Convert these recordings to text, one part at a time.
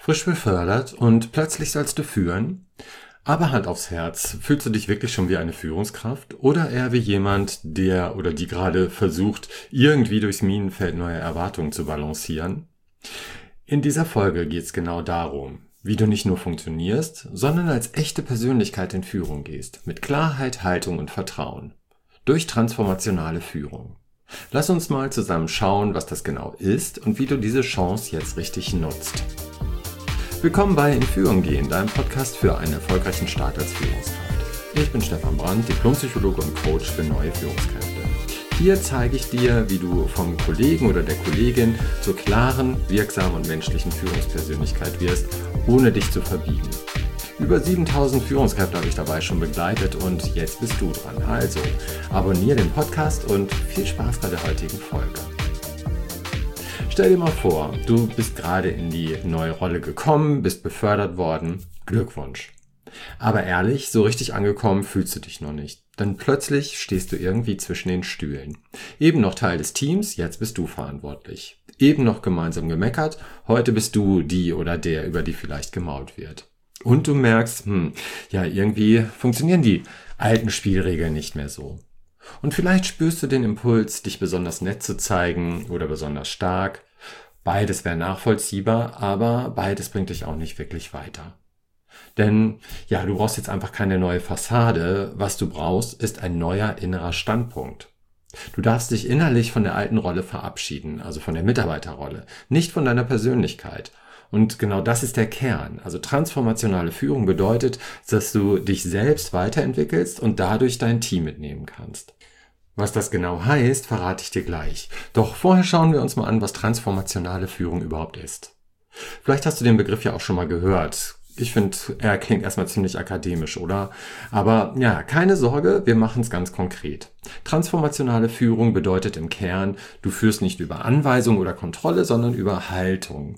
Frisch befördert und plötzlich sollst du führen? Aber Hand aufs Herz, fühlst du dich wirklich schon wie eine Führungskraft oder eher wie jemand, der oder die gerade versucht, irgendwie durchs Minenfeld neue Erwartungen zu balancieren? In dieser Folge geht es genau darum, wie du nicht nur funktionierst, sondern als echte Persönlichkeit in Führung gehst, mit Klarheit, Haltung und Vertrauen. Durch transformationale Führung. Lass uns mal zusammen schauen, was das genau ist und wie du diese Chance jetzt richtig nutzt. Willkommen bei In Führung gehen, deinem Podcast für einen erfolgreichen Start als Führungskraft. Ich bin Stefan Brandt, Diplompsychologe und Coach für neue Führungskräfte. Hier zeige ich dir, wie du vom Kollegen oder der Kollegin zur klaren, wirksamen und menschlichen Führungspersönlichkeit wirst, ohne dich zu verbiegen. Über 7000 Führungskräfte habe ich dabei schon begleitet und jetzt bist du dran. Also, abonniere den Podcast und viel Spaß bei der heutigen Folge. Stell dir mal vor, du bist gerade in die neue Rolle gekommen, bist befördert worden. Glückwunsch. Aber ehrlich, so richtig angekommen fühlst du dich noch nicht. Denn plötzlich stehst du irgendwie zwischen den Stühlen. Eben noch Teil des Teams, jetzt bist du verantwortlich. Eben noch gemeinsam gemeckert, heute bist du die oder der, über die vielleicht gemault wird. Und du merkst, irgendwie funktionieren die alten Spielregeln nicht mehr so. Und vielleicht spürst du den Impuls, dich besonders nett zu zeigen oder besonders stark. Beides wäre nachvollziehbar, aber beides bringt dich auch nicht wirklich weiter. Denn du brauchst jetzt einfach keine neue Fassade. Was du brauchst, ist ein neuer innerer Standpunkt. Du darfst dich innerlich von der alten Rolle verabschieden, also von der Mitarbeiterrolle, nicht von deiner Persönlichkeit. Und genau das ist der Kern. Also transformationale Führung bedeutet, dass du dich selbst weiterentwickelst und dadurch dein Team mitnehmen kannst. Was das genau heißt, verrate ich dir gleich. Doch vorher schauen wir uns mal an, was transformationale Führung überhaupt ist. Vielleicht hast du den Begriff ja auch schon mal gehört. Ich finde, er klingt erstmal ziemlich akademisch, oder? Aber keine Sorge, wir machen es ganz konkret. Transformationale Führung bedeutet im Kern, du führst nicht über Anweisung oder Kontrolle, sondern über Haltung.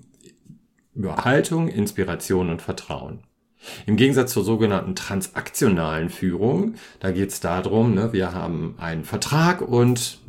Über Haltung, Inspiration und Vertrauen. Im Gegensatz zur sogenannten transaktionalen Führung, da geht es darum, wir haben einen Vertrag und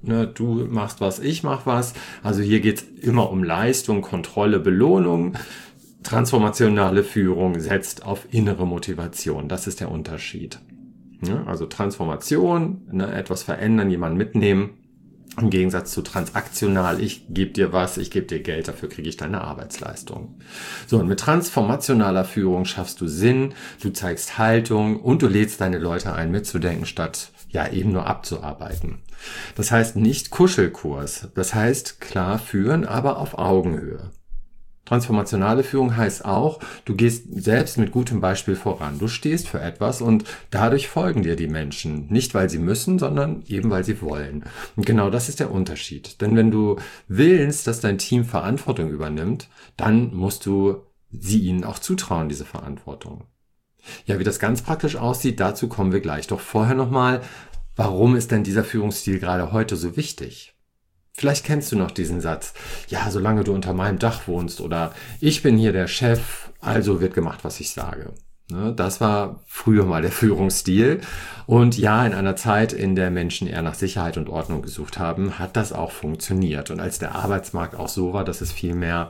du machst was, ich mach was. Also hier geht es immer um Leistung, Kontrolle, Belohnung. Transformationale Führung setzt auf innere Motivation. Das ist der Unterschied. Also Transformation, etwas verändern, jemanden mitnehmen. Im Gegensatz zu transaktional, ich gebe dir was, ich gebe dir Geld, dafür kriege ich deine Arbeitsleistung. So, und mit transformationaler Führung schaffst du Sinn, du zeigst Haltung und du lädst deine Leute ein, mitzudenken, statt eben nur abzuarbeiten. Das heißt nicht Kuschelkurs, das heißt klar führen, aber auf Augenhöhe. Transformationale Führung heißt auch, du gehst selbst mit gutem Beispiel voran. Du stehst für etwas und dadurch folgen dir die Menschen. Nicht, weil sie müssen, sondern eben, weil sie wollen. Und genau das ist der Unterschied. Denn wenn du willst, dass dein Team Verantwortung übernimmt, dann musst du sie ihnen auch zutrauen, diese Verantwortung. Wie das ganz praktisch aussieht, dazu kommen wir gleich. Doch vorher nochmal, warum ist denn dieser Führungsstil gerade heute so wichtig? Vielleicht kennst du noch diesen Satz, solange du unter meinem Dach wohnst oder ich bin hier der Chef, also wird gemacht, was ich sage. Das war früher mal der Führungsstil und in einer Zeit, in der Menschen eher nach Sicherheit und Ordnung gesucht haben, hat das auch funktioniert. Und als der Arbeitsmarkt auch so war, dass es viel mehr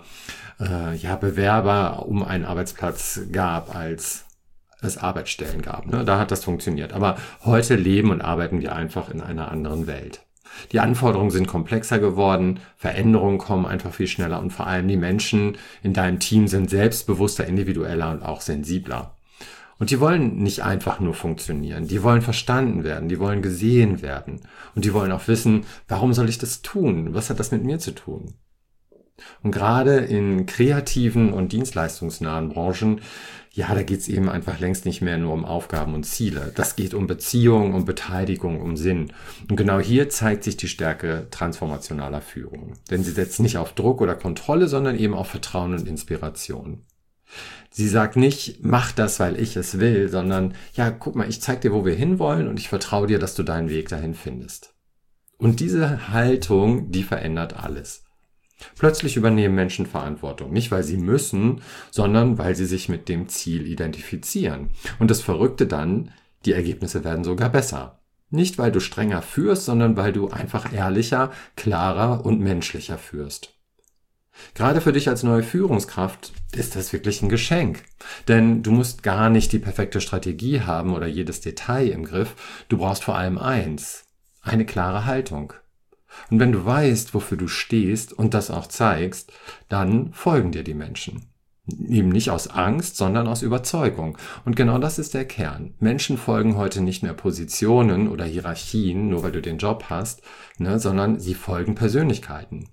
Bewerber um einen Arbeitsplatz gab, als es Arbeitsstellen gab, da hat das funktioniert. Aber heute leben und arbeiten wir einfach in einer anderen Welt. Die Anforderungen sind komplexer geworden, Veränderungen kommen einfach viel schneller und vor allem die Menschen in deinem Team sind selbstbewusster, individueller und auch sensibler. Und die wollen nicht einfach nur funktionieren, die wollen verstanden werden, die wollen gesehen werden und die wollen auch wissen, warum soll ich das tun? Was hat das mit mir zu tun? Und gerade in kreativen und dienstleistungsnahen Branchen, da geht es eben einfach längst nicht mehr nur um Aufgaben und Ziele. Das geht um Beziehung, um Beteiligung, um Sinn. Und genau hier zeigt sich die Stärke transformationaler Führung. Denn sie setzt nicht auf Druck oder Kontrolle, sondern eben auf Vertrauen und Inspiration. Sie sagt nicht, mach das, weil ich es will, sondern guck mal, ich zeig dir, wo wir hinwollen und ich vertraue dir, dass du deinen Weg dahin findest. Und diese Haltung, die verändert alles. Plötzlich übernehmen Menschen Verantwortung, nicht weil sie müssen, sondern weil sie sich mit dem Ziel identifizieren. Und das Verrückte dann, die Ergebnisse werden sogar besser. Nicht, weil du strenger führst, sondern weil du einfach ehrlicher, klarer und menschlicher führst. Gerade für dich als neue Führungskraft ist das wirklich ein Geschenk. Denn du musst gar nicht die perfekte Strategie haben oder jedes Detail im Griff. Du brauchst vor allem eins: eine klare Haltung. Und wenn du weißt, wofür du stehst und das auch zeigst, dann folgen dir die Menschen. Eben nicht aus Angst, sondern aus Überzeugung. Und genau das ist der Kern. Menschen folgen heute nicht mehr Positionen oder Hierarchien, nur weil du den Job hast, sondern sie folgen Persönlichkeiten.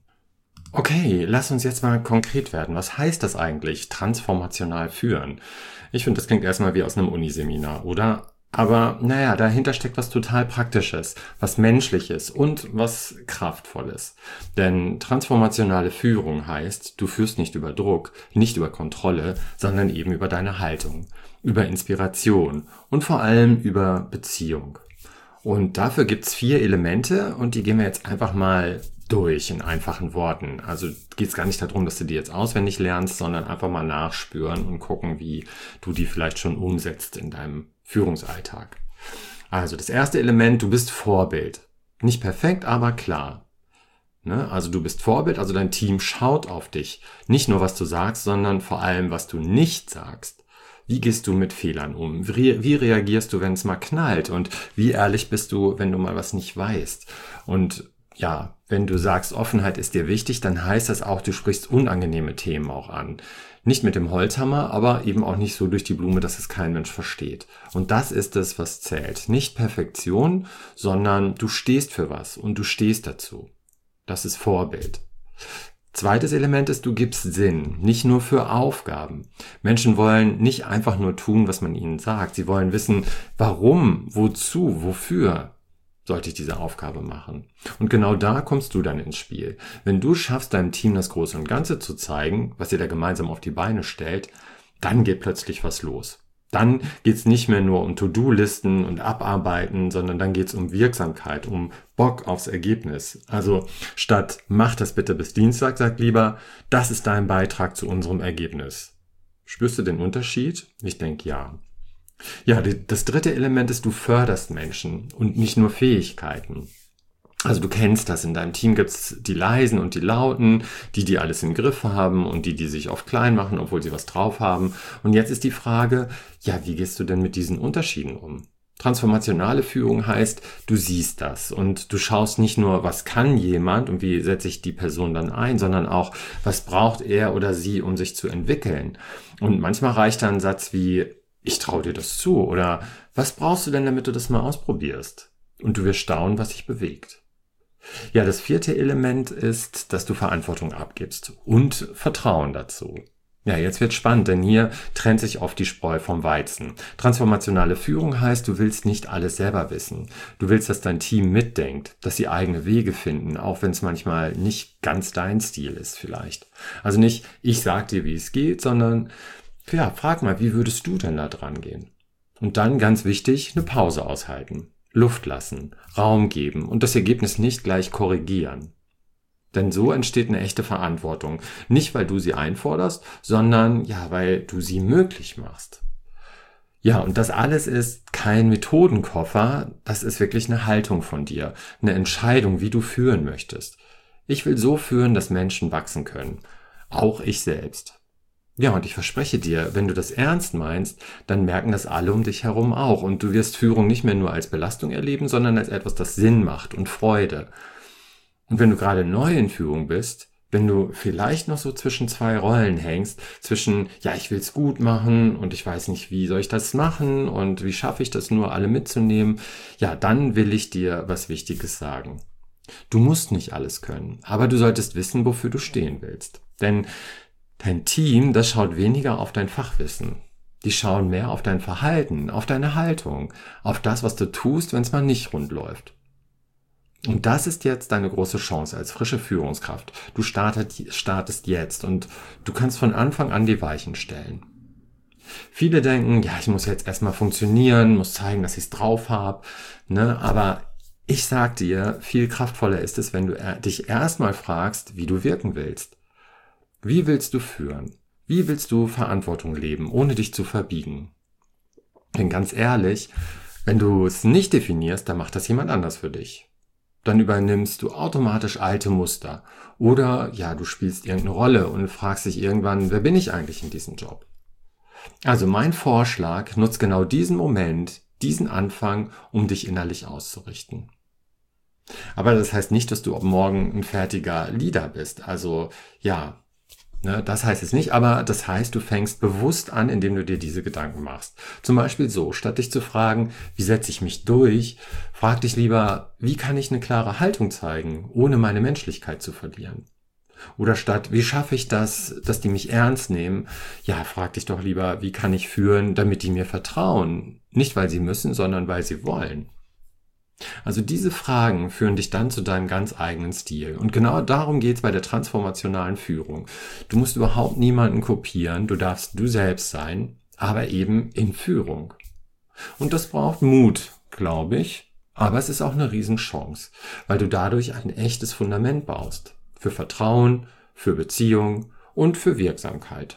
Okay, lass uns jetzt mal konkret werden. Was heißt das eigentlich, transformational führen? Ich finde, das klingt erstmal wie aus einem Uniseminar, oder? Aber dahinter steckt was total Praktisches, was Menschliches und was Kraftvolles. Denn transformationale Führung heißt, du führst nicht über Druck, nicht über Kontrolle, sondern eben über deine Haltung, über Inspiration und vor allem über Beziehung. Und dafür gibt's 4 Elemente und die gehen wir jetzt einfach mal durch in einfachen Worten. Also geht's gar nicht darum, dass du die jetzt auswendig lernst, sondern einfach mal nachspüren und gucken, wie du die vielleicht schon umsetzt in deinem Führungsalltag. Also das erste Element: du bist Vorbild. Nicht perfekt, aber klar. Also du bist Vorbild, also dein Team schaut auf dich. Nicht nur, was du sagst, sondern vor allem, was du nicht sagst. Wie gehst du mit Fehlern um? Wie reagierst du, wenn es mal knallt? Und wie ehrlich bist du, wenn du mal was nicht weißt? Und ja, wenn du sagst, Offenheit ist dir wichtig, dann heißt das auch, du sprichst unangenehme Themen auch an. Nicht mit dem Holzhammer, aber eben auch nicht so durch die Blume, dass es kein Mensch versteht. Und das ist es, was zählt. Nicht Perfektion, sondern du stehst für was und du stehst dazu. Das ist Vorbild. Zweites Element ist, du gibst Sinn, nicht nur für Aufgaben. Menschen wollen nicht einfach nur tun, was man ihnen sagt. Sie wollen wissen, warum, wozu, wofür sollte ich diese Aufgabe machen. Und genau da kommst du dann ins Spiel. Wenn du schaffst, deinem Team das Große und Ganze zu zeigen, was ihr da gemeinsam auf die Beine stellt, dann geht plötzlich was los. Dann geht's nicht mehr nur um To-Do-Listen und Abarbeiten, sondern dann geht's um Wirksamkeit, um Bock aufs Ergebnis. Also statt mach das bitte bis Dienstag, sag lieber, das ist dein Beitrag zu unserem Ergebnis. Spürst du den Unterschied? Ich denke ja. Ja, das dritte Element ist, du förderst Menschen und nicht nur Fähigkeiten. Also du kennst das, in deinem Team gibt's die Leisen und die Lauten, die alles im Griff haben und die sich oft klein machen, obwohl sie was drauf haben. Und jetzt ist die Frage, wie gehst du denn mit diesen Unterschieden um? Transformationale Führung heißt, du siehst das und du schaust nicht nur, was kann jemand und wie setze ich die Person dann ein, sondern auch, was braucht er oder sie, um sich zu entwickeln. Und manchmal reicht da ein Satz wie, ich traue dir das zu, oder was brauchst du denn, damit du das mal ausprobierst? Und du wirst staunen, was sich bewegt. Ja, das vierte Element ist, dass du Verantwortung abgibst und Vertrauen dazu. Ja, jetzt wird spannend, denn hier trennt sich oft die Spreu vom Weizen. Transformationale Führung heißt, du willst nicht alles selber wissen. Du willst, dass dein Team mitdenkt, dass sie eigene Wege finden, auch wenn es manchmal nicht ganz dein Stil ist vielleicht. Also nicht, ich sag dir, wie es geht, sondern frag mal, wie würdest du denn da dran gehen? Und dann, ganz wichtig, eine Pause aushalten, Luft lassen, Raum geben und das Ergebnis nicht gleich korrigieren. Denn so entsteht eine echte Verantwortung. Nicht, weil du sie einforderst, sondern weil du sie möglich machst. Ja, und das alles ist kein Methodenkoffer, das ist wirklich eine Haltung von dir, eine Entscheidung, wie du führen möchtest. Ich will so führen, dass Menschen wachsen können. Auch ich selbst. Ja, und ich verspreche dir, wenn du das ernst meinst, dann merken das alle um dich herum auch. Und du wirst Führung nicht mehr nur als Belastung erleben, sondern als etwas, das Sinn macht und Freude. Und wenn du gerade neu in Führung bist, wenn du vielleicht noch so zwischen 2 Rollen hängst, zwischen, ich will's gut machen und ich weiß nicht, wie soll ich das machen und wie schaffe ich das nur, alle mitzunehmen, dann will ich dir was Wichtiges sagen. Du musst nicht alles können, aber du solltest wissen, wofür du stehen willst. Denn dein Team, das schaut weniger auf dein Fachwissen. Die schauen mehr auf dein Verhalten, auf deine Haltung, auf das, was du tust, wenn es mal nicht rund läuft. Und das ist jetzt deine große Chance als frische Führungskraft. Du startest jetzt und du kannst von Anfang an die Weichen stellen. Viele denken, ich muss jetzt erstmal funktionieren, muss zeigen, dass ich es drauf habe, aber ich sag dir, viel kraftvoller ist es, wenn du dich erstmal fragst, wie du wirken willst. Wie willst du führen? Wie willst du Verantwortung leben, ohne dich zu verbiegen? Denn ganz ehrlich, wenn du es nicht definierst, dann macht das jemand anders für dich. dann übernimmst du automatisch alte Muster. Oder ja, du spielst irgendeine Rolle und fragst dich irgendwann, wer bin ich eigentlich in diesem Job? Also mein Vorschlag, nutzt genau diesen Moment, diesen Anfang, um dich innerlich auszurichten. Aber das heißt nicht, dass du ab morgen ein fertiger Leader bist. Also ja, das heißt es nicht, aber das heißt, du fängst bewusst an, indem du dir diese Gedanken machst. Zum Beispiel so, statt dich zu fragen, wie setze ich mich durch, frag dich lieber, wie kann ich eine klare Haltung zeigen, ohne meine Menschlichkeit zu verlieren? Oder statt, wie schaffe ich das, dass die mich ernst nehmen? Ja, frag dich doch lieber, wie kann ich führen, damit die mir vertrauen? Nicht, weil sie müssen, sondern weil sie wollen. Also diese Fragen führen dich dann zu deinem ganz eigenen Stil. Und genau darum geht es bei der transformationalen Führung. Du musst überhaupt niemanden kopieren, du darfst du selbst sein, aber eben in Führung. Und das braucht Mut, glaube ich, aber es ist auch eine Riesenchance, weil du dadurch ein echtes Fundament baust. Für Vertrauen, für Beziehung und für Wirksamkeit.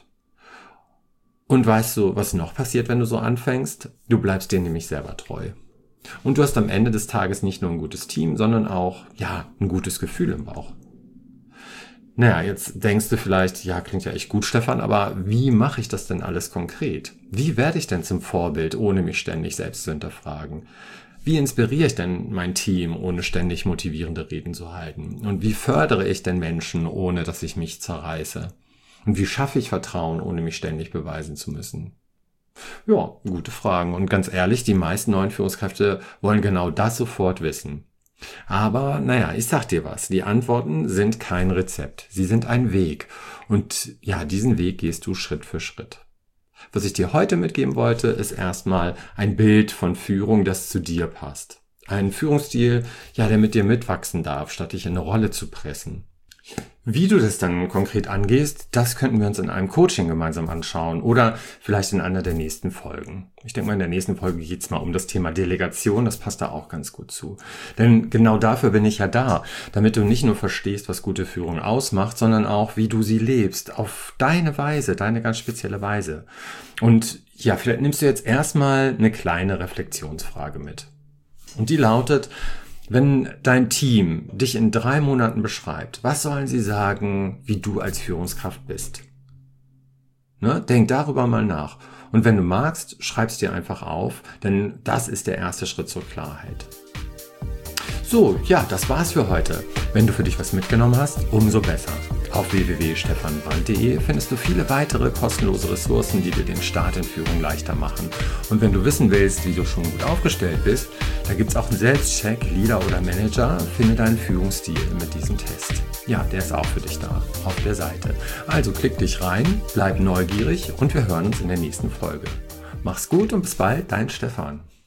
Und weißt du, was noch passiert, wenn du so anfängst? Du bleibst dir nämlich selber treu. Und du hast am Ende des Tages nicht nur ein gutes Team, sondern auch, ja, ein gutes Gefühl im Bauch. Naja, jetzt denkst du vielleicht, ja, klingt ja echt gut, Stefan, aber wie mache ich das denn alles konkret? Wie werde ich denn zum Vorbild, ohne mich ständig selbst zu hinterfragen? Wie inspiriere ich denn mein Team, ohne ständig motivierende Reden zu halten? Und wie fördere ich denn Menschen, ohne dass ich mich zerreiße? Und wie schaffe ich Vertrauen, ohne mich ständig beweisen zu müssen? Ja, gute Fragen. Und ganz ehrlich, die meisten neuen Führungskräfte wollen genau das sofort wissen. Aber naja, ich sag dir was, die Antworten sind kein Rezept. Sie sind ein Weg. Und ja, diesen Weg gehst du Schritt für Schritt. Was ich dir heute mitgeben wollte, ist erstmal ein Bild von Führung, das zu dir passt. Ein Führungsstil, ja, der mit dir mitwachsen darf, statt dich in eine Rolle zu pressen. Wie du das dann konkret angehst, das könnten wir uns in einem Coaching gemeinsam anschauen oder vielleicht in einer der nächsten Folgen. Ich denke mal, in der nächsten Folge geht es mal um das Thema Delegation, das passt da auch ganz gut zu. Denn genau dafür bin ich ja da, damit du nicht nur verstehst, was gute Führung ausmacht, sondern auch, wie du sie lebst, auf deine Weise, deine ganz spezielle Weise. Und ja, vielleicht nimmst du jetzt erstmal eine kleine Reflexionsfrage mit. Und die lautet: Wenn dein Team dich in 3 Monaten beschreibt, was sollen sie sagen, wie du als Führungskraft bist? Denk darüber mal nach. Und wenn du magst, schreib's dir einfach auf, denn das ist der erste Schritt zur Klarheit. So, ja, das war's für heute. Wenn du für dich was mitgenommen hast, umso besser. Auf www.stefanbrand.de findest du viele weitere kostenlose Ressourcen, die dir den Start in Führung leichter machen. Und wenn du wissen willst, wie du schon gut aufgestellt bist, da gibt's auch einen Selbstcheck, Leader oder Manager. Finde deinen Führungsstil mit diesem Test. Ja, der ist auch für dich da, auf der Seite. Also klick dich rein, bleib neugierig und wir hören uns in der nächsten Folge. Mach's gut und bis bald, dein Stefan.